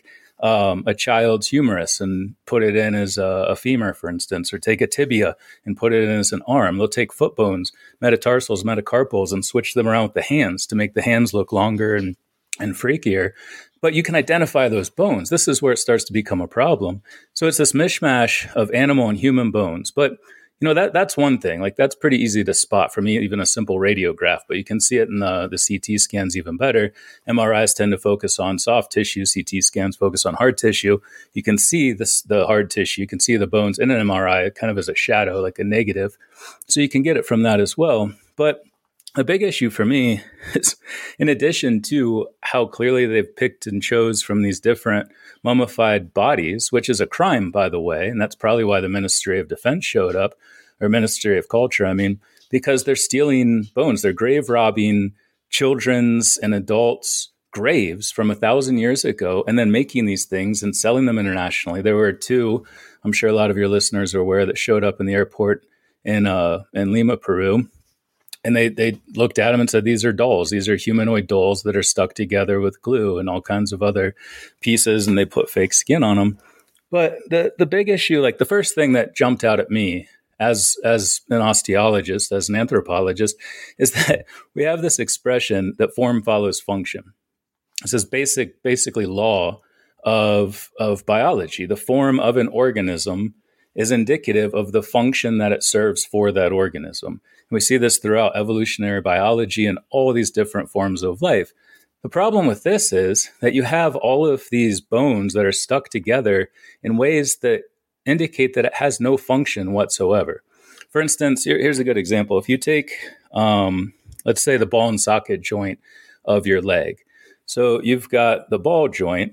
a child's humerus and put it in as a femur, for instance, or take a tibia and put it in as an arm. They'll take foot bones, metatarsals, metacarpals, and switch them around with the hands to make the hands look longer and freakier. But you can identify those bones. This is where it starts to become a problem. So it's this mishmash of animal and human bones. But that's one thing. Like, that's pretty easy to spot for me, even a simple radiograph, but you can see it in the CT scans even better. MRIs tend to focus on soft tissue. CT scans focus on hard tissue. You can see the hard tissue. You can see the bones in an MRI kind of as a shadow, like a negative. So you can get it from that as well. But the big issue for me is, in addition to how clearly they've picked and chose from these different mummified bodies, which is a crime, by the way, and that's probably why the Ministry of Defense showed up, or Ministry of Culture, because they're stealing bones. They're grave robbing children's and adults' graves from 1,000 years ago and then making these things and selling them internationally. There were two, I'm sure a lot of your listeners are aware, that showed up in the airport in Lima, Peru. And they looked at them and said, these are dolls. These are humanoid dolls that are stuck together with glue and all kinds of other pieces, and they put fake skin on them. But the big issue, like the first thing that jumped out at me as an osteologist, as an anthropologist, is that we have this expression that form follows function. It's this basically law of biology. The form of an organism is indicative of the function that it serves for that organism. And we see this throughout evolutionary biology and all these different forms of life. The problem with this is that you have all of these bones that are stuck together in ways that indicate that it has no function whatsoever. For instance, here's a good example. If you take, let's say, the ball and socket joint of your leg. So you've got the ball joint,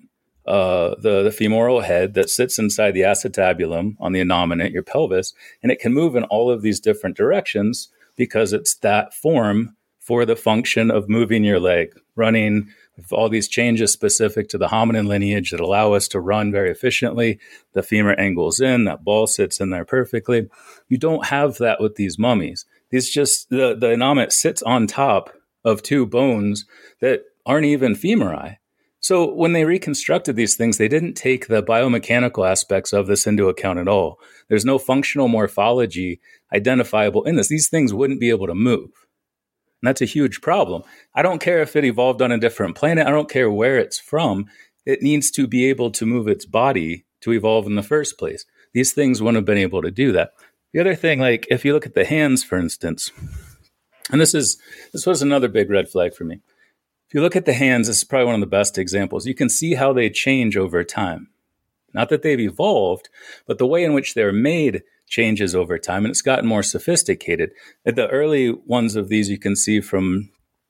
the femoral head that sits inside the acetabulum on the innominate, your pelvis, and it can move in all of these different directions because it's that form for the function of moving your leg, running, with all these changes specific to the hominin lineage that allow us to run very efficiently. The femur angles in, that ball sits in there perfectly. You don't have that with these mummies. These just, the innominate sits on top of two bones that aren't even femori. So when they reconstructed these things, they didn't take the biomechanical aspects of this into account at all. There's no functional morphology identifiable in this. These things wouldn't be able to move. And that's a huge problem. I don't care if it evolved on a different planet. I don't care where it's from. It needs to be able to move its body to evolve in the first place. These things wouldn't have been able to do that. The other thing, like if you look at the hands, for instance, and this was another big red flag for me. If you look at the hands, this is probably one of the best examples. You can see how they change over time. Not that they've evolved, but the way in which they're made changes over time, and it's gotten more sophisticated. At the early ones of these, you can see from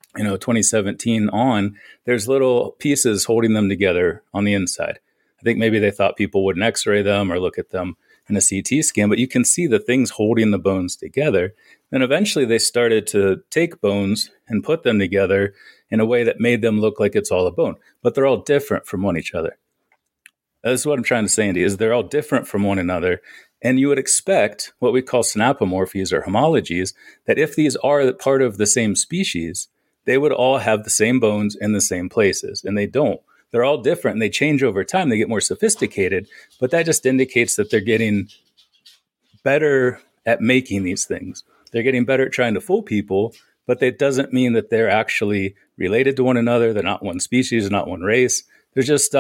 2017 on, there's little pieces holding them together on the inside. I think maybe they thought people wouldn't x-ray them or look at them in a CT scan, but you can see the things holding the bones together. Then eventually they started to take bones and put them together in a way that made them look like it's all a bone, but they're all different from one each other. That's what I'm trying to say, Andy, is they're all different from one another. And you would expect what we call synapomorphies or homologies, that if these are part of the same species, they would all have the same bones in the same places. And they don't. They're all different and they change over time. They get more sophisticated, but that just indicates that they're getting better at making these things. They're getting better at trying to fool people, but that doesn't mean that they're actually related to one another. They're not one species, not one race. They're just,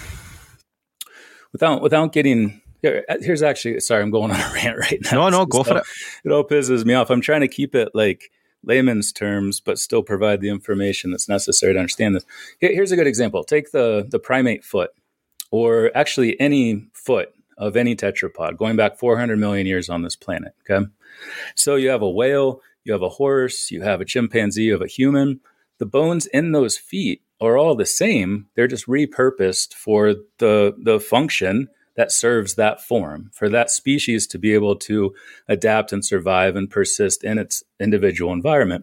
without getting... Here's actually, sorry, I'm going on a rant right now. No, go for it. It all pisses me off. I'm trying to keep it like layman's terms, but still provide the information that's necessary to understand this. Here's a good example. Take the primate foot, or actually any foot of any tetrapod going back 400 million years on this planet. Okay. So you have a whale, you have a horse, you have a chimpanzee, you have a human. The bones in those feet are all the same. They're just repurposed for the function that serves that form, for that species to be able to adapt and survive and persist in its individual environment.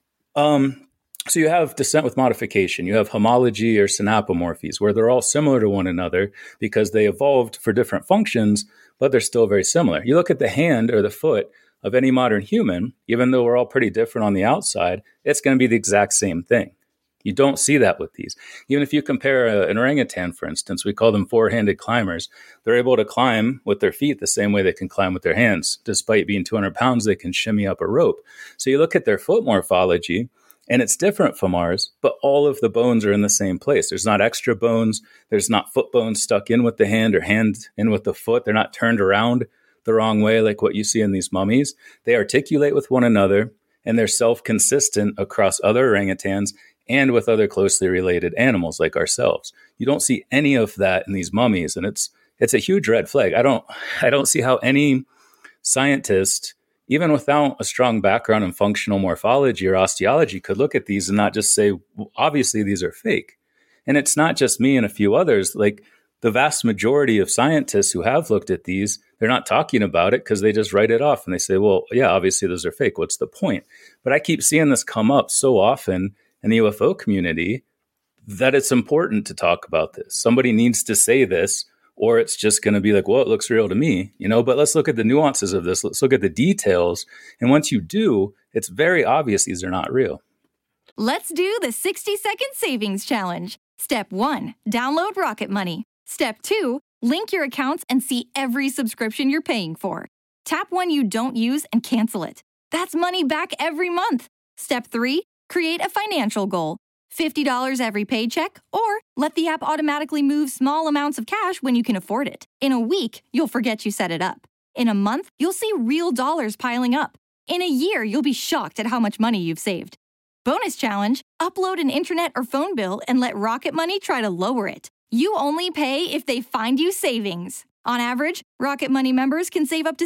So you have descent with modification. You have homology or synapomorphies, where they're all similar to one another because they evolved for different functions, but they're still very similar. You look at the hand or the foot of any modern human, even though we're all pretty different on the outside, it's going to be the exact same thing. You don't see that with these. Even if you compare an orangutan, for instance, we call them four-handed climbers. They're able to climb with their feet the same way they can climb with their hands. Despite being 200 pounds, they can shimmy up a rope. So you look at their foot morphology, and it's different from ours, but all of the bones are in the same place. There's not extra bones. There's not foot bones stuck in with the hand or hand in with the foot. They're not turned around the wrong way like what you see in these mummies. They articulate with one another, and they're self-consistent across other orangutans and with other closely related animals like ourselves. You don't see any of that in these mummies, and it's a huge red flag. I don't see how any scientist, even without a strong background in functional morphology or osteology, could look at these and not just say, well, obviously these are fake. And it's not just me and a few others. Like the vast majority of scientists who have looked at these, they're not talking about it because they just write it off and they say, well, yeah, obviously those are fake. What's the point? But I keep seeing this come up so often in the UFO community that it's important to talk about this. Somebody needs to say this, or it's just going to be like, well, it looks real to me, but let's look at the nuances of this. Let's look at the details. And once you do, it's very obvious these are not real. Let's do the 60-second savings challenge. Step 1, download Rocket Money. Step 2, link your accounts and see every subscription you're paying for. Tap one you don't use and cancel it. That's money back every month. Step 3, create a financial goal. $50 every paycheck, or let the app automatically move small amounts of cash when you can afford it. In a week, you'll forget you set it up. In a month, you'll see real dollars piling up. In a year, you'll be shocked at how much money you've saved. Bonus challenge, upload an internet or phone bill and let Rocket Money try to lower it. You only pay if they find you savings. On average, Rocket Money members can save up to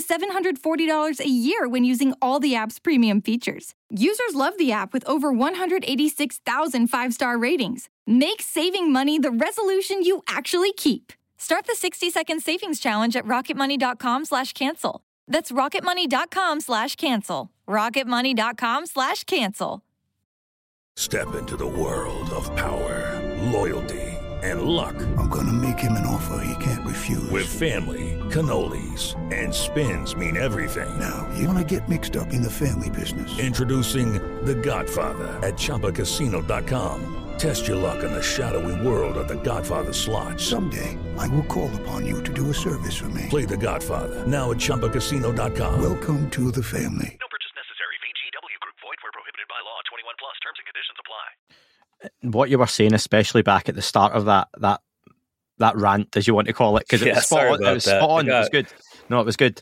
$740 a year when using all the app's premium features. Users love the app with over 186,000 five-star ratings. Make saving money the resolution you actually keep. Start the 60-second savings challenge at rocketmoney.com/cancel. That's rocketmoney.com/cancel. rocketmoney.com/cancel. Step into the world of power, loyalty, and luck. I'm gonna make him an offer he can't refuse. With family, cannolis, and spins mean everything. Now, you wanna get mixed up in the family business. Introducing The Godfather at ChumbaCasino.com. Test your luck in the shadowy world of The Godfather slot. Someday, I will call upon you to do a service for me. Play The Godfather now at ChumbaCasino.com. Welcome to the family. No purchase necessary. VGW Group. Void where prohibited by law. 21 plus. Terms and conditions apply. What you were saying, especially back at the start of that rant, as you want to call it, because it was spot on. It was spot on. It was good. No, it was good.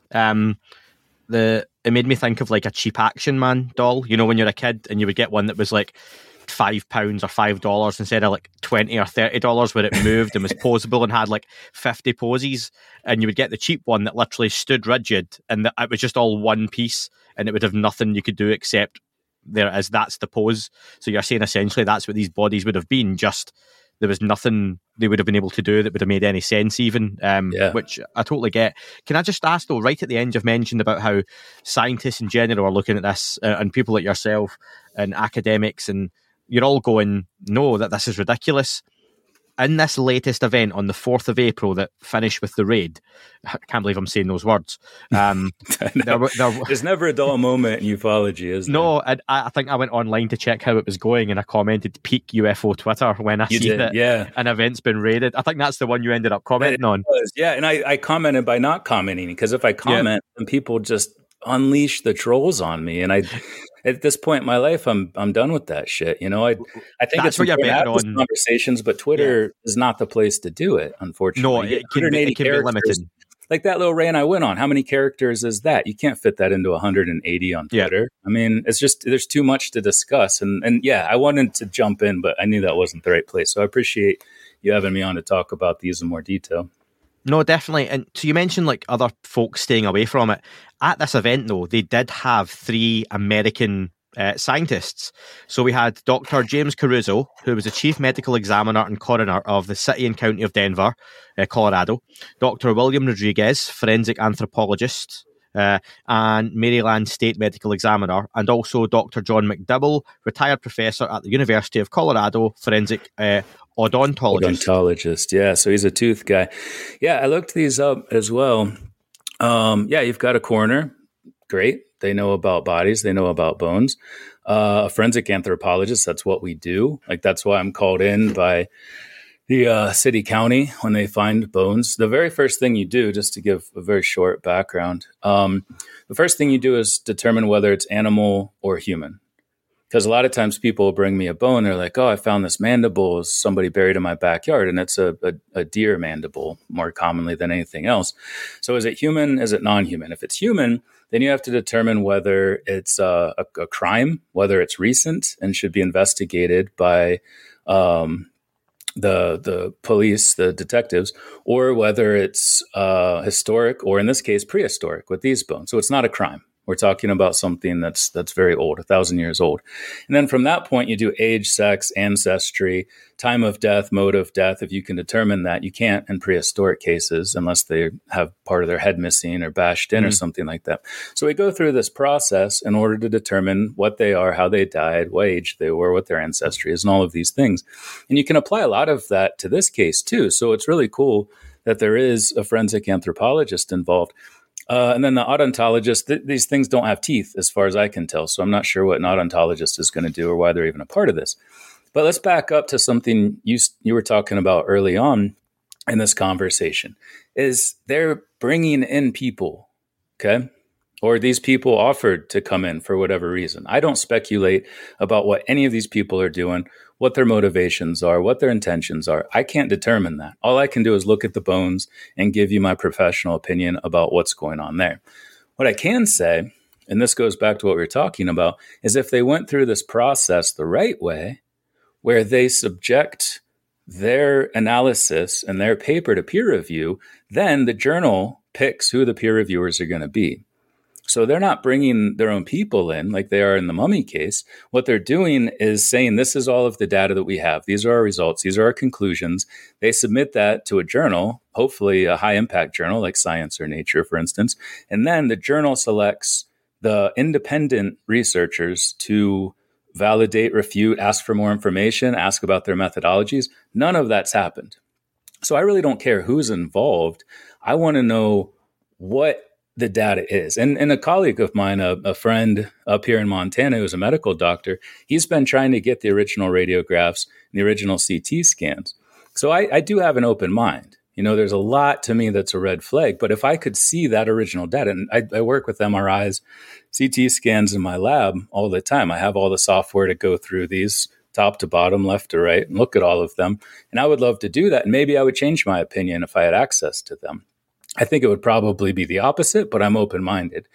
It made me think of like a cheap Action Man doll. When you're a kid and you would get one that was like £5 or $5 instead of like $20 or $30, where it moved and was posable and had like 50 poses. And you would get the cheap one that literally stood rigid and it was just all one piece, and it would have nothing you could do except that's the pose. So you're saying essentially that's what these bodies would have been, just there was nothing they would have been able to do that would have made any sense even, which I totally get. Can I just ask though, right at the end you've mentioned about how scientists in general are looking at this, and people like yourself and academics, and you're all going, no, that this is ridiculous. In this latest event on the 4th of April that finished with the raid, I can't believe I'm saying those words. There's never a dull moment in ufology, is there? No, I think I went online to check how it was going, and I commented peak UFO Twitter when I see that an event's been raided. I think that's the one you ended up commenting on. Yeah, and I commented by not commenting, because if I comment, then people just unleash the trolls on me, and at this point in my life, I'm done with that shit. I think it's important to have these conversations, but Twitter is not the place to do it, unfortunately. No, it can be limited. like that little rant I went on. How many characters is that? You can't fit that into 180 on Twitter. Yeah. I mean, it's just, there's too much to discuss. And yeah, I wanted to jump in, but I knew that wasn't the right place. So I appreciate you having me on to talk about these in more detail. No, definitely. And so you mentioned like other folks staying away from it. At this event, though, they did have 3 American scientists. So we had Dr. James Caruso, who was the chief medical examiner and coroner of the city and county of Denver, Colorado. Dr. William Rodriguez, forensic anthropologist, and Maryland State Medical Examiner, and also Dr. John McDibble, retired professor at the University of Colorado, forensic odontologist. Yeah, so he's a tooth guy. Yeah, I looked these up as well. Yeah, you've got a coroner. Great. They know about bodies. They know about bones. A forensic anthropologist, that's what we do. Like, that's why I'm called in by the city county when they find bones. The very first thing you do, just to give a very short background, the first thing you do is determine whether it's animal or human. Because a lot of times people bring me a bone. They're like, oh, I found this mandible. Somebody buried in my backyard. And it's a deer mandible more commonly than anything else. So is it human? Is it non-human? If it's human, then you have to determine whether it's a crime, whether it's recent and should be investigated by the police, the detectives, or whether it's historic, or in this case, prehistoric with these bones. So it's not a crime. We're talking about something that's very old, 1,000 years old. And then from that point, you do age, sex, ancestry, time of death, mode of death. If you can determine that, you can't in prehistoric cases unless they have part of their head missing or bashed in or something like that. So we go through this process in order to determine what they are, how they died, what age they were, what their ancestry is, and all of these things. And you can apply a lot of that to this case too. So it's really cool that there is a forensic anthropologist involved. And then the odontologist, these things don't have teeth as far as I can tell. So I'm not sure what an odontologist is going to do or why they're even a part of this. But let's back up to something you were talking about early on in this conversation, is they're bringing in people, okay? Or these people offered to come in for whatever reason. I don't speculate about what any of these people are doing, what their motivations are, what their intentions are. I can't determine that. All I can do is look at the bones and give you my professional opinion about what's going on there. What I can say, and this goes back to what we were talking about, is if they went through this process the right way, where they subject their analysis and their paper to peer review, then the journal picks who the peer reviewers are going to be. So they're not bringing their own people in like they are in the mummy case. What they're doing is saying, this is all of the data that we have. These are our results. These are our conclusions. They submit that to a journal, hopefully a high impact journal like Science or Nature, for instance. And then the journal selects the independent researchers to validate, refute, ask for more information, ask about their methodologies. None of that's happened. So I really don't care who's involved. I want to know what the data is. And a colleague of mine, a friend up here in Montana who's a medical doctor, he's been trying to get the original radiographs and the original CT scans. So I do have an open mind. You know, there's a lot to me that's a red flag, but if I could see that original data, and I work with MRIs, CT scans in my lab all the time. I have all the software to go through these top to bottom, left to right, and look at all of them. And I would love to do that. And maybe I would change my opinion if I had access to them. I think it would probably be the opposite, but I'm open-minded.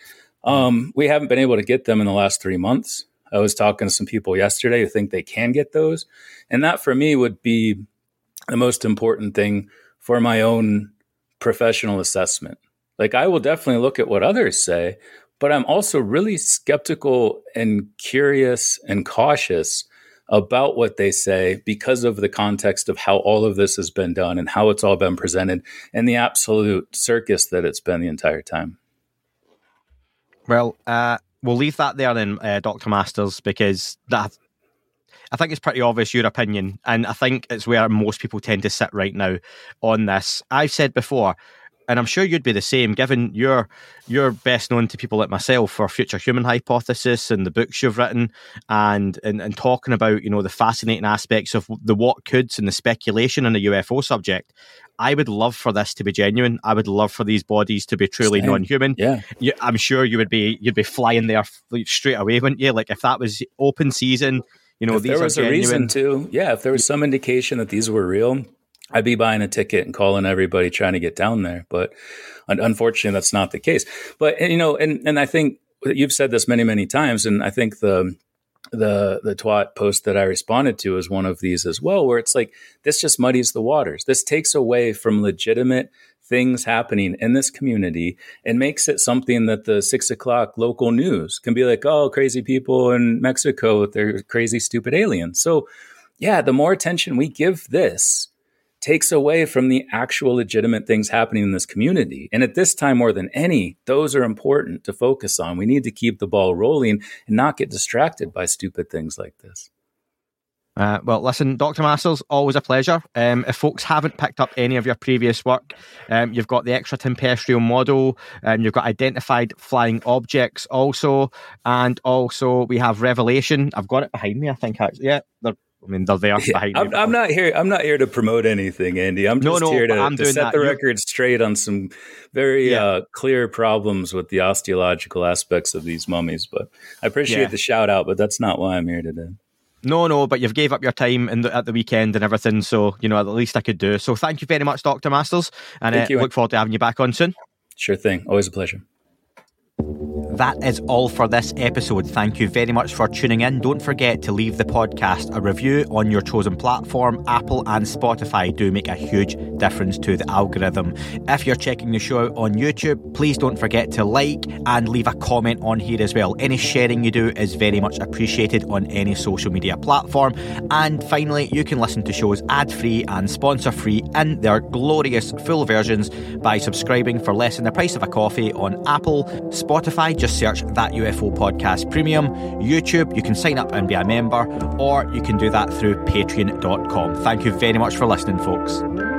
We haven't been able to get them in the last 3 months. I was talking to some people yesterday who think they can get those. And that for me would be the most important thing for my own professional assessment. Like, I will definitely look at what others say, but I'm also really skeptical and curious and cautious about what they say because of the context of how all of this has been done and how it's all been presented and the absolute circus that it's been the entire time. Well, we'll leave that there then, Dr. Masters, because that, I think it's pretty obvious your opinion, and I think it's where most people tend to sit right now on this. I've said before, and I'm sure you'd be the same, given you're best known to people like myself for Future Human Hypothesis and the books you've written, and talking about, you know, the fascinating aspects of the what coulds and the speculation on the UFO subject. I would love for this to be genuine. I would love for these bodies to be truly non-human. Yeah, I'm sure you'd be flying there straight away, wouldn't you? Like, if that was open season, you know, if these there was are a genuine. reason to, if there was some indication that these were real, I'd be buying a ticket and calling everybody trying to get down there. But unfortunately, that's not the case. But, and I think you've said this many, many times, and I think the twat post that I responded to is one of these as well, where it's like, this just muddies the waters. This takes away from legitimate things happening in this community and makes it something that the 6 o'clock local news can be like, oh, crazy people in Mexico with their crazy, stupid aliens. So yeah, the more attention we give this takes away from the actual legitimate things happening in this community. And at this time, more than any, those are important to focus on. We need to keep the ball rolling and not get distracted by stupid things like this. Well, listen, Dr. Masters, always a pleasure. If folks haven't picked up any of your previous work, you've got the extraterrestrial model, you've got identified flying objects also, and also we have Revelation. I've got it behind me, I think. Yeah, they're there behind me. I'm not here to promote anything, Andy. I'm just here to set the record straight on some very clear problems with the osteological aspects of these mummies. But I appreciate the shout out, but that's not why I'm here today. No, but you've gave up your time at the weekend and everything, so, at the least I could do. So thank you very much, Dr. Masters, and look forward to having you back on soon. Sure thing. Always a pleasure. That is all for this episode. Thank you very much for tuning in. Don't forget to leave the podcast a review on your chosen platform. Apple and Spotify do make a huge difference to the algorithm. If you're checking the show out on YouTube, please don't forget to like and leave a comment on here as well. Any sharing you do is very much appreciated on any social media platform. And finally, you can listen to shows ad-free and sponsor-free in their glorious full versions by subscribing for less than the price of a coffee on Apple, Spotify, just search That UFO Podcast Premium. YouTube, you can sign up and be a member, or you can do that through patreon.com. Thank you very much for listening, folks.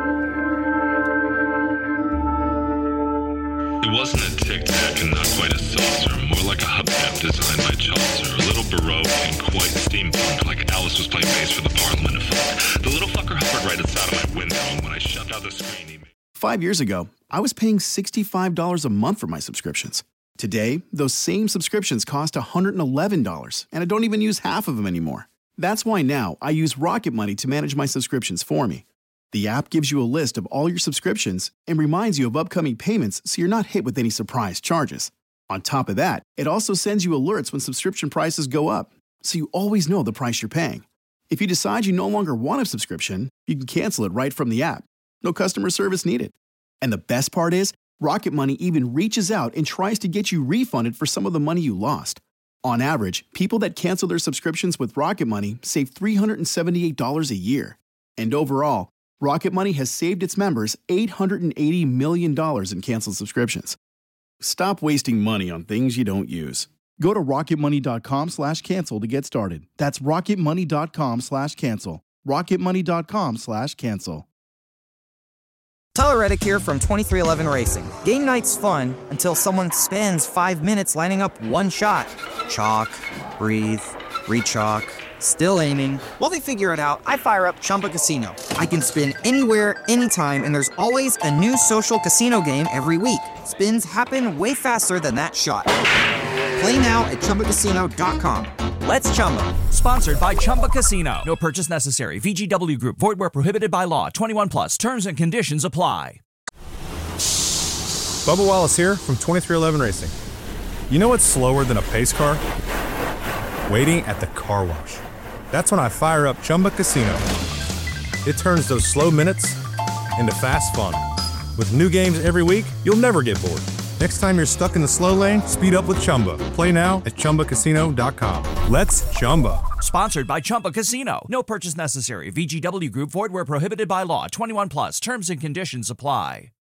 It wasn't a tic-tac and not quite a saucer, more like a hubcap designed by Chaucer, a little Baroque and quite steampunk, like Alice was playing bass for the Parliament of Folk. The little fucker hovered right outside of my window, and when I shoved out the screen, he... 5 years ago, I was paying $65 a month for my subscriptions. Today, those same subscriptions cost $111, and I don't even use half of them anymore. That's why now I use Rocket Money to manage my subscriptions for me. The app gives you a list of all your subscriptions and reminds you of upcoming payments so you're not hit with any surprise charges. On top of that, it also sends you alerts when subscription prices go up, so you always know the price you're paying. If you decide you no longer want a subscription, you can cancel it right from the app. No customer service needed. And the best part is, Rocket Money even reaches out and tries to get you refunded for some of the money you lost. On average, people that cancel their subscriptions with Rocket Money save $378 a year. And overall, Rocket Money has saved its members $880 million in canceled subscriptions. Stop wasting money on things you don't use. Go to rocketmoney.com/cancel to get started. That's rocketmoney.com/cancel. rocketmoney.com/cancel. Tyler Reddick here from 2311 Racing. Game night's fun until someone spends 5 minutes lining up one shot. Chalk, breathe, re-chalk, still aiming. While they figure it out, I fire up Chumba Casino. I can spin anywhere, anytime, and there's always a new social casino game every week. Spins happen way faster than that shot. Play now at ChumbaCasino.com. Let's Chumba. Sponsored by Chumba Casino. No purchase necessary. VGW Group. Void where prohibited by law. 21 plus. Terms and conditions apply. Bubba Wallace here from 2311 Racing. You know what's slower than a pace car? Waiting at the car wash. That's when I fire up Chumba Casino. It turns those slow minutes into fast fun. With new games every week, you'll never get bored. Next time you're stuck in the slow lane, speed up with Chumba. Play now at ChumbaCasino.com. Let's Chumba. Sponsored by Chumba Casino. No purchase necessary. VGW Group. Void where prohibited by law. 21 plus. Terms and conditions apply.